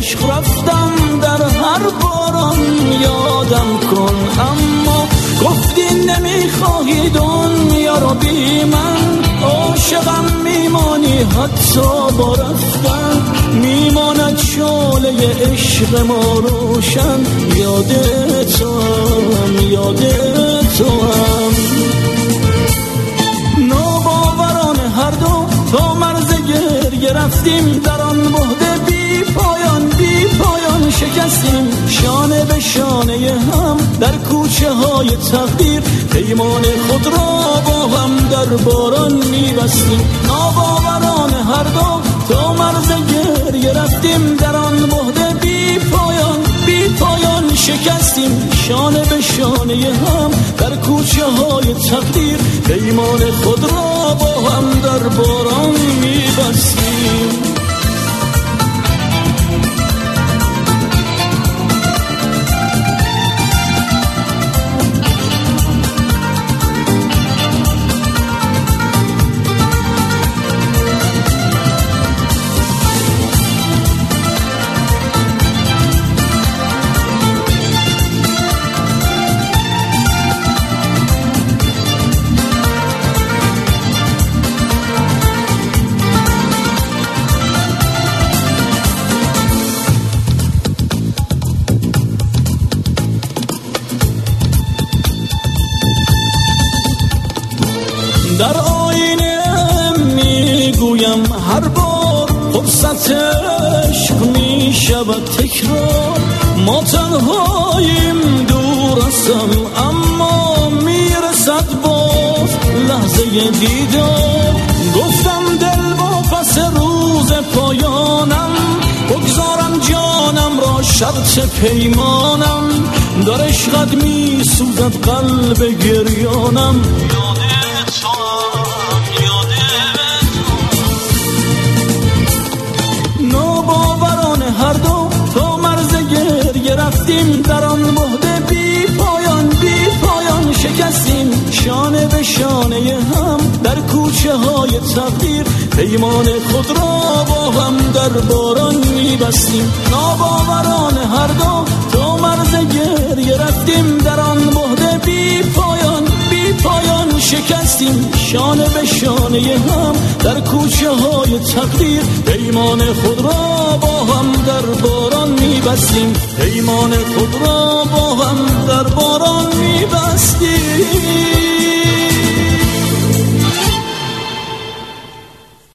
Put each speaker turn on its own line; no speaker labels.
عشق رفتم در هر باران یادم کن، اما گفتی نمیخواهی دنیا رو بی من، عاشقم میمانی حتی با رفتن، میماند شعله عشق ما روشن، یاد توام ناباورانه هر دو تا مرز گریه رفتیم، در آن بهد بی پایان شکستیم، شانه به شانه هم در کوچه های تقدیر، پیمان خود را با هم در باران میبستیم. ناباورانه هر دو تا مرز گریه رفتیم، در آن بهد بی پایان شکستیم، شانه به شانه هم در کوچه های تقدیر، پیمان خود را با هم در باران میبستیم. در آینه میگویم هر بار فرصت عشق میشود تکرار، ما تنهاییم دور از هم، اما میرسد باز لحظه دیدار. گفتم دل با پس روز پایانم، بگذارم جانم را شرط پیمانم، در عشقت میسوزد قلب گریانم، هر دو تا مرز گریه رفتیم، در آن بهد بی پایان شکستیم، شانه به شانه هم در کوچه های تقدیر، پیمان خود را با هم در باران میبستیم. ناباورانه هر دو تا مرز گریه رفتیم، در آن بهد بی پایان شکستیم، شانه به شانه هم در کوچه های تقدیر، پیمان خود را با هم در باران میبستیم، پیمان خود را با هم در باران میبستیم.